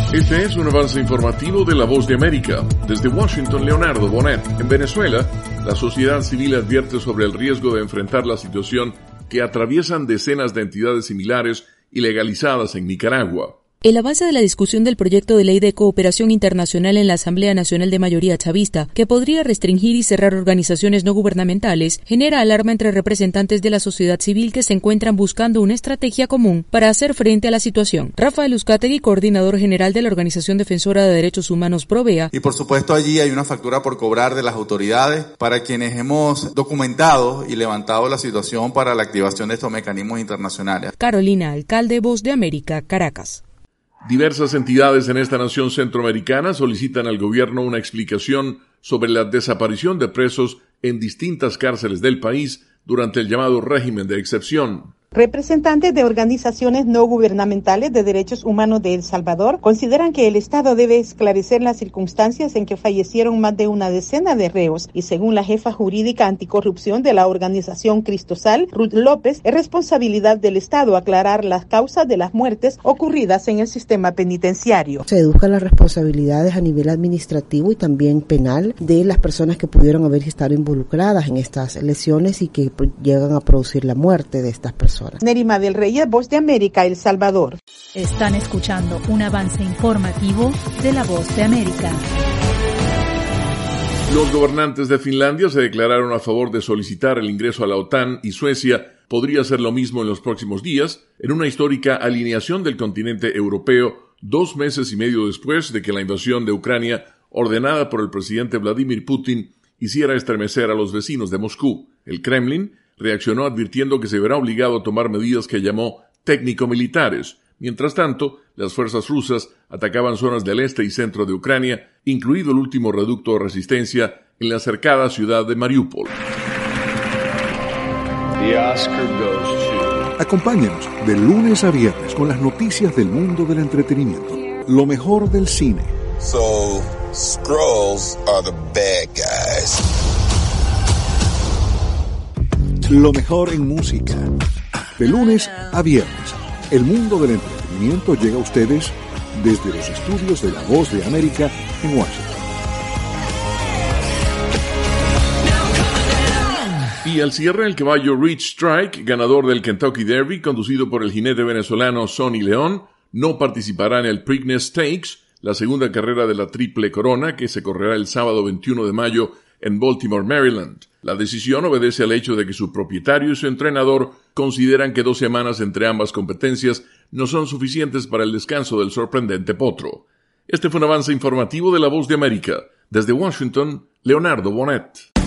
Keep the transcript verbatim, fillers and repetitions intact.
Este es un avance informativo de La Voz de América. Desde Washington, Leonardo Bonet. En Venezuela, la sociedad civil advierte sobre el riesgo de enfrentar la situación que atraviesan decenas de entidades similares y legalizadas en Nicaragua. El avance de la discusión del proyecto de ley de cooperación internacional en la Asamblea Nacional de Mayoría Chavista, que podría restringir y cerrar organizaciones no gubernamentales, genera alarma entre representantes de la sociedad civil que se encuentran buscando una estrategia común para hacer frente a la situación. Rafael Uzcategui, coordinador general de la Organización Defensora de Derechos Humanos Provea. Y por supuesto allí hay una factura por cobrar de las autoridades para quienes hemos documentado y levantado la situación para la activación de estos mecanismos internacionales. Carolina Alcalde, Voz de América, Caracas. Diversas entidades en esta nación centroamericana solicitan al gobierno una explicación sobre la desaparición de presos en distintas cárceles del país durante el llamado régimen de excepción. Representantes de organizaciones no gubernamentales de derechos humanos de El Salvador consideran que el Estado debe esclarecer las circunstancias en que fallecieron más de una decena de reos y según la jefa jurídica anticorrupción de la organización Cristosal, Ruth López, es responsabilidad del Estado aclarar las causas de las muertes ocurridas en el sistema penitenciario. Se educan las responsabilidades a nivel administrativo y también penal de las personas que pudieron haber estado involucradas en estas lesiones y que llegan a producir la muerte de estas personas. Nerima del Reyes, Voz de América, El Salvador. Están escuchando un avance informativo de La Voz de América. Los gobernantes de Finlandia se declararon a favor de solicitar el ingreso a la OTAN y Suecia podría hacer lo mismo en los próximos días, en una histórica alineación del continente europeo dos meses y medio después de que la invasión de Ucrania, ordenada por el presidente Vladimir Putin, hiciera estremecer a los vecinos de Moscú. El Kremlin reaccionó advirtiendo que se verá obligado a tomar medidas que llamó técnico-militares. Mientras tanto, las fuerzas rusas atacaban zonas del este y centro de Ucrania, incluido el último reducto de resistencia en la cercada ciudad de Mariupol. Acompáñanos de lunes a viernes con las noticias del mundo del entretenimiento. Lo mejor del cine. So, Skrulls are the bad guys. Lo mejor en música. De lunes a viernes, el mundo del entretenimiento llega a ustedes desde los estudios de La Voz de América en Washington. Y al cierre, el caballo Rich Strike, ganador del Kentucky Derby, conducido por el jinete venezolano Sonny León, no participará en el Preakness Stakes, la segunda carrera de la Triple Corona, que se correrá el sábado veintiuno de mayo en Baltimore, Maryland. La decisión obedece al hecho de que su propietario y su entrenador consideran que dos semanas entre ambas competencias no son suficientes para el descanso del sorprendente potro. Este fue un avance informativo de La Voz de América. Desde Washington, Leonardo Bonet.